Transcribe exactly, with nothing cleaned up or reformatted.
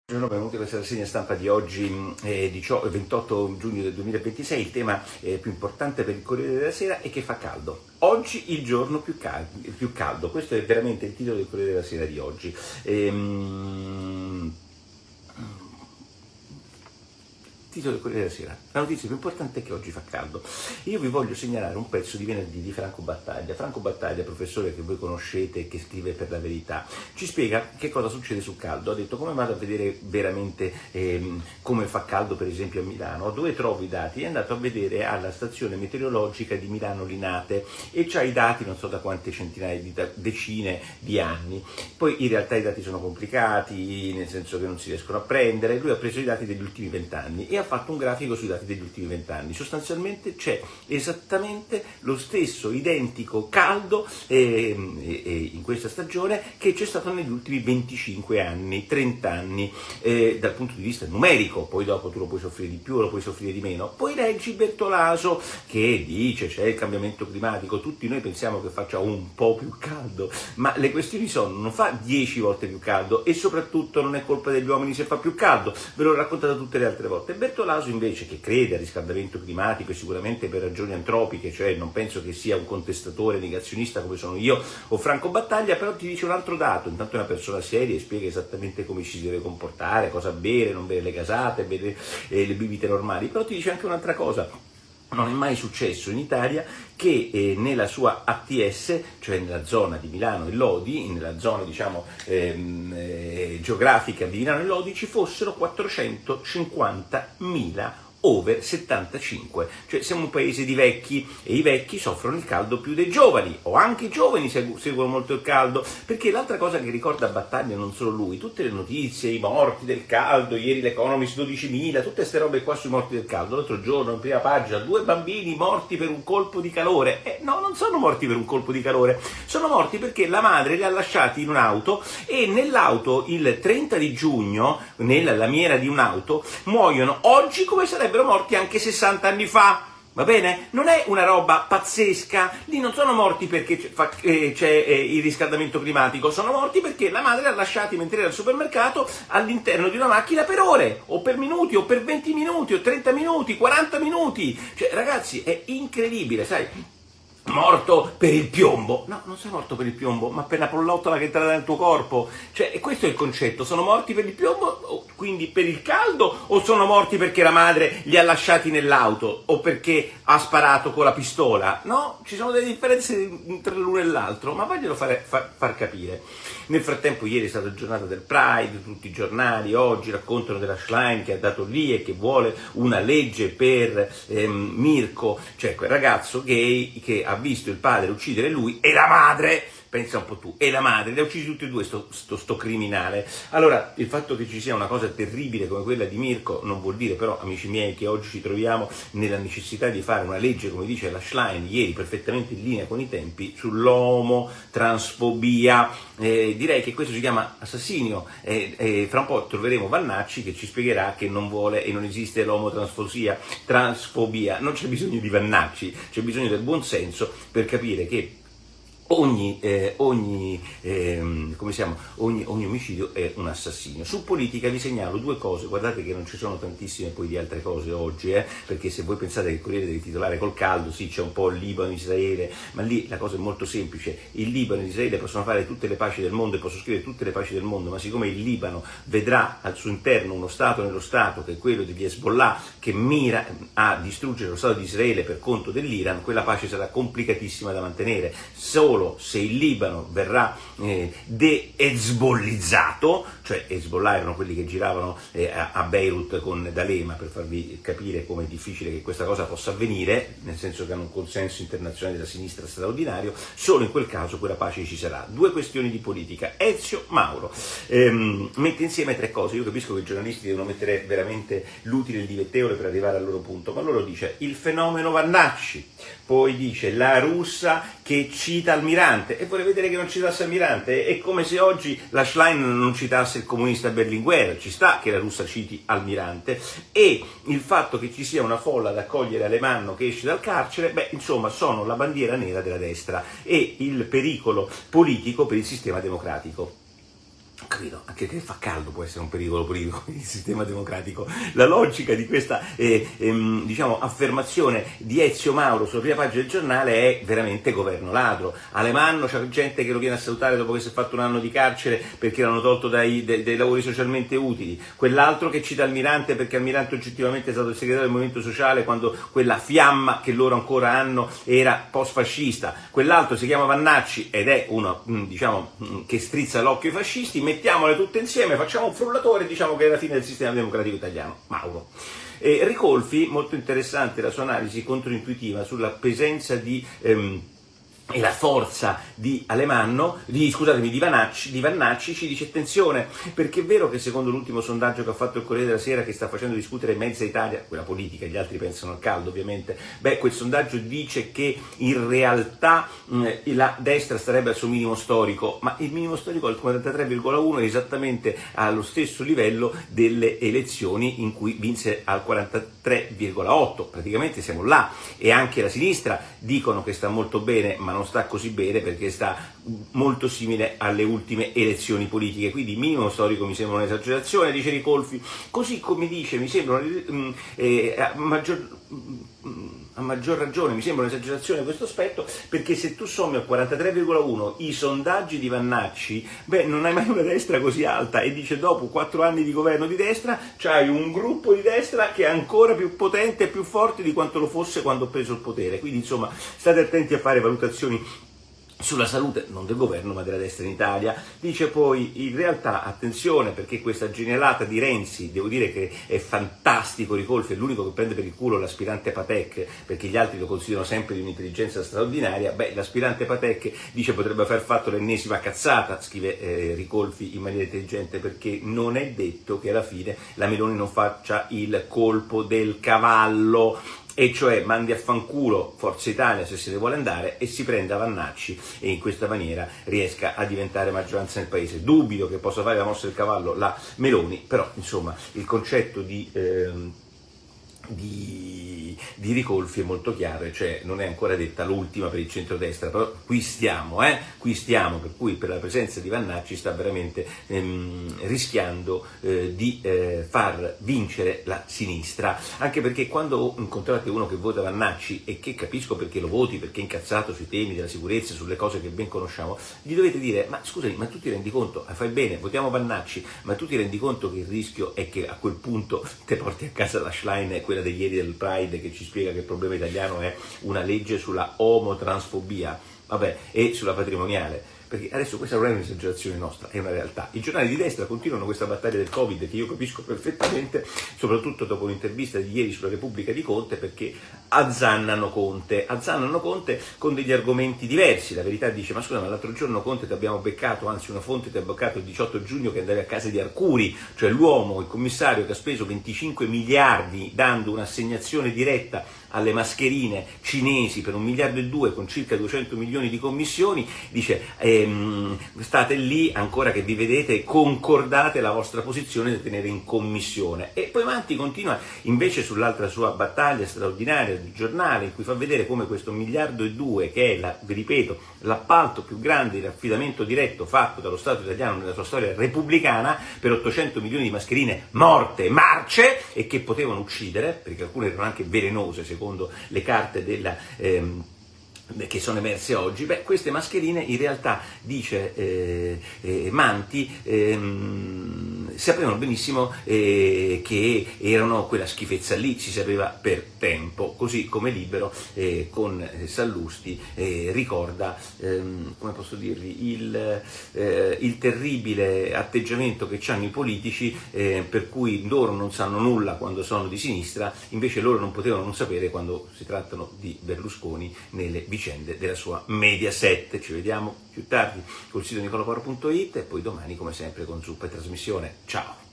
Buongiorno, benvenuti a questa rassegna stampa di oggi, eh, ventotto giugno del duemilaventisei. Il tema eh, più importante per il Corriere della Sera è che fa caldo. Oggi il giorno più, cal- più caldo, questo è veramente il titolo del Corriere della Sera di oggi. Ehm... Titolo del Corriere della Sera. La notizia più importante è che oggi fa caldo. Io vi voglio segnalare un pezzo di venerdì di Franco Battaglia. Franco Battaglia, professore che voi conoscete e che scrive per La Verità, ci spiega che cosa succede sul caldo. Ha detto: come vado a vedere veramente ehm, come fa caldo per esempio a Milano? Dove trovo i dati? È andato a vedere alla stazione meteorologica di Milano Linate e c'ha i dati non so da quante centinaia di da- decine di anni. Poi in realtà i dati sono complicati, nel senso che non si riescono a prendere. Lui ha preso i dati degli ultimi vent'anni e ha fatto un grafico sui dati degli ultimi vent'anni. Sostanzialmente c'è esattamente lo stesso identico caldo eh, eh, in questa stagione che c'è stato negli ultimi venticinque anni, trenta anni, eh, dal punto di vista numerico. Poi dopo tu lo puoi soffrire di più o lo puoi soffrire di meno. Poi leggi Bertolaso che dice c'è il cambiamento climatico, tutti noi pensiamo che faccia un po' più caldo, ma le questioni sono: non fa dieci volte più caldo e soprattutto non è colpa degli uomini se fa più caldo, ve l'ho raccontato tutte le altre volte. Bertolaso invece, che crede al riscaldamento climatico e sicuramente per ragioni antropiche, cioè non penso che sia un contestatore negazionista come sono io o Franco Battaglia, però ti dice un altro dato. Intanto è una persona seria e spiega esattamente come ci si deve comportare, cosa bere, non bere le gasate, bere eh, le bibite normali, però ti dice anche un'altra cosa. Non è mai successo in Italia che eh, nella sua A T S, cioè nella zona di Milano e Lodi, nella zona diciamo ehm, eh, geografica di Milano e Lodi, ci fossero quattrocentocinquantamila over settantacinque, cioè siamo un paese di vecchi e i vecchi soffrono il caldo più dei giovani, o anche i giovani seguono molto il caldo, perché l'altra cosa che ricorda Battaglia, non solo lui, tutte le notizie, i morti del caldo, ieri l'Economist dodicimila, tutte queste robe qua sui morti del caldo. L'altro giorno in prima pagina, due bambini morti per un colpo di calore. Eh, no, non sono morti per un colpo di calore, sono morti perché la madre li ha lasciati in un'auto e nell'auto il trenta di giugno, nella lamiera di un'auto, muoiono oggi come sarebbe morti anche sessanta anni fa, va bene? Non è una roba pazzesca, lì non sono morti perché c'è, fa, eh, c'è eh, il riscaldamento climatico, sono morti perché la madre ha lasciati mentre era al supermercato all'interno di una macchina per ore, o per minuti, o per venti minuti, o trenta minuti, quaranta minuti, cioè ragazzi è incredibile, sai? Morto per il piombo. No, non sei morto per il piombo, ma per la pollottola che è entrata nel tuo corpo. Cioè, e questo è il concetto. Sono morti per il piombo, quindi per il caldo, o sono morti perché la madre li ha lasciati nell'auto, o perché ha sparato con la pistola? No, ci sono delle differenze tra l'uno e l'altro, ma vaglielo fare, far, far capire. Nel frattempo ieri è stata la giornata del Pride, tutti i giornali oggi raccontano della Schlein che è andato lì e che vuole una legge per ehm, Mirko, cioè quel ragazzo gay che ha visto il padre uccidere lui e la madre, pensa un po' tu, e la madre, li ha uccisi tutti e due sto, sto, sto criminale. Allora, il fatto che ci sia una cosa terribile come quella di Mirko non vuol dire però, amici miei, che oggi ci troviamo nella necessità di fare una legge, come dice la Schlein ieri, perfettamente in linea con i tempi, sull'omotransfobia. Eh, direi che questo si chiama assassinio e eh, eh, fra un po' troveremo Vannacci che ci spiegherà che non vuole e non esiste l'omotransfobia, transfobia. Non c'è bisogno di Vannacci, c'è bisogno del buon senso per capire che Ogni, eh, ogni, eh, come siamo, ogni, ogni omicidio è un assassinio. Su politica vi segnalo due cose, guardate che non ci sono tantissime poi di altre cose oggi, eh, perché se voi pensate che il Corriere deve titolare col caldo, sì c'è un po' il Libano, Israele, ma lì la cosa è molto semplice. Il Libano e Israele possono fare tutte le paci del mondo e possono scrivere tutte le paci del mondo, ma siccome il Libano vedrà al suo interno uno Stato nello Stato, che è quello degli Hezbollah, che mira a distruggere lo Stato di Israele per conto dell'Iran, quella pace sarà complicatissima da mantenere. Solo se il Libano verrà eh, de-hezbollizzato, cioè Hezbollah erano quelli che giravano eh, a Beirut con D'Alema, per farvi capire come è difficile che questa cosa possa avvenire, nel senso che hanno un consenso internazionale della sinistra straordinario, solo in quel caso quella pace ci sarà. Due questioni di politica. Ezio Mauro ehm, mette insieme tre cose. Io capisco che i giornalisti devono mettere veramente l'utile e il dilettevole per arrivare al loro punto, ma loro dice il fenomeno Vannacci, poi dice la russa che cita Almirante, e vorrei vedere che non citasse Almirante. È come se oggi la Schlein non citasse il comunista Berlinguer, ci sta che la russa citi Almirante, e il fatto che ci sia una folla ad accogliere Alemanno che esce dal carcere, beh, insomma, sono la bandiera nera della destra e il pericolo politico per il sistema democratico. Capito? Anche che fa caldo può essere un pericolo politico il sistema democratico. La logica di questa eh, ehm, diciamo, affermazione di Ezio Mauro sulla prima pagina del giornale è veramente governo ladro. Alemanno, c'è gente che lo viene a salutare dopo che si è fatto un anno di carcere perché l'hanno tolto dai, dai, dai lavori socialmente utili, quell'altro che cita Almirante perché Almirante oggettivamente è stato il segretario del Movimento Sociale quando quella fiamma che loro ancora hanno era post-fascista, quell'altro si chiama Vannacci ed è uno diciamo, che strizza l'occhio ai fascisti. Mettiamole tutte insieme, facciamo un frullatore e diciamo che è la fine del sistema democratico italiano. Mauro. E Ricolfi, molto interessante la sua analisi controintuitiva sulla presenza di... Ehm, e la forza di Alemanno, di, scusatemi, di Vannacci, di Vannacci ci dice attenzione, perché è vero che secondo l'ultimo sondaggio che ha fatto il Corriere della Sera, che sta facendo discutere mezza Italia, quella politica, gli altri pensano al caldo ovviamente, beh quel sondaggio dice che in realtà mh, la destra starebbe al suo minimo storico, ma il minimo storico al quarantatré virgola uno è esattamente allo stesso livello delle elezioni in cui vinse al quarantatré virgola otto, praticamente siamo là, e anche la sinistra dicono che sta molto bene, ma non non sta così bene perché sta molto simile alle ultime elezioni politiche, quindi minimo storico mi sembra un'esagerazione, dice Ricolfi, così come dice mi sembra eh, a, maggior, a maggior ragione mi sembra un'esagerazione questo aspetto, perché se tu sommi al quarantatré virgola uno i sondaggi di Vannacci, beh non hai mai una destra così alta, e dice dopo quattro anni di governo di destra c'hai un gruppo di destra che è ancora più potente e più forte di quanto lo fosse quando ho preso il potere, quindi insomma state attenti a fare valutazioni sulla salute, non del governo ma della destra in Italia. Dice poi in realtà attenzione perché questa genialata di Renzi, devo dire che è fantastico Ricolfi, è l'unico che prende per il culo l'aspirante Patek perché gli altri lo considerano sempre di un'intelligenza straordinaria, beh l'aspirante Patek dice potrebbe aver fatto l'ennesima cazzata, scrive eh, Ricolfi in maniera intelligente, perché non è detto che alla fine la Meloni non faccia il colpo del cavallo, e cioè mandi a fanculo Forza Italia se se ne vuole andare e si prenda Vannacci e in questa maniera riesca a diventare maggioranza nel paese. Dubito che possa fare la mossa del cavallo la Meloni, però insomma il concetto di... Ehm, Di, di Ricolfi è molto chiaro, cioè non è ancora detta l'ultima per il centrodestra, però qui stiamo, eh? qui stiamo, per cui per la presenza di Vannacci sta veramente ehm, rischiando eh, di eh, far vincere la sinistra, anche perché quando incontrate uno che vota Vannacci, e che capisco perché lo voti, perché è incazzato sui temi della sicurezza, sulle cose che ben conosciamo, gli dovete dire, ma scusami, ma tu ti rendi conto, fai bene, votiamo Vannacci, ma tu ti rendi conto che il rischio è che a quel punto te porti a casa la Schlein e quella degli ieri del Pride che ci spiega che il problema italiano è una legge sulla omotransfobia, vabbè, e sulla patrimoniale. Perché adesso questa non è un'esagerazione nostra, è una realtà. I giornali di destra continuano questa battaglia del Covid che io capisco perfettamente, soprattutto dopo l'intervista di ieri sulla Repubblica di Conte, perché azzannano Conte, azzannano Conte con degli argomenti diversi. La Verità dice, ma scusa, ma l'altro giorno Conte ti abbiamo beccato, anzi una fonte ti ha beccato il diciotto giugno che andavi a casa di Arcuri, cioè l'uomo, il commissario che ha speso venticinque miliardi dando un'assegnazione diretta alle mascherine cinesi per un miliardo e due con circa duecento milioni di commissioni, dice ehm, state lì ancora che vi vedete, concordate la vostra posizione da tenere in commissione. E poi Manti continua invece sull'altra sua battaglia straordinaria di giornale in cui fa vedere come questo miliardo e due, che è, la, vi ripeto, l'appalto più grande di affidamento diretto fatto dallo Stato italiano nella sua storia repubblicana, per ottocento milioni di mascherine morte, marce, e che potevano uccidere, perché alcune erano anche velenose secondo le carte della... Ehm, che sono emerse oggi, beh, queste mascherine in realtà, dice eh, eh, Manti, ehm, sapevano benissimo eh, che erano quella schifezza lì, si sapeva per tempo, così come Libero eh, con eh, Sallusti eh, ricorda, ehm, come posso dirvi, il, eh, il terribile atteggiamento che hanno i politici, eh, per cui loro non sanno nulla quando sono di sinistra, invece loro non potevano non sapere quando si trattano di Berlusconi nelle vicende della sua Mediaset. Ci vediamo più tardi col sito nicolaporo punto it e poi domani come sempre con Zuppa e Trasmissione. Ciao!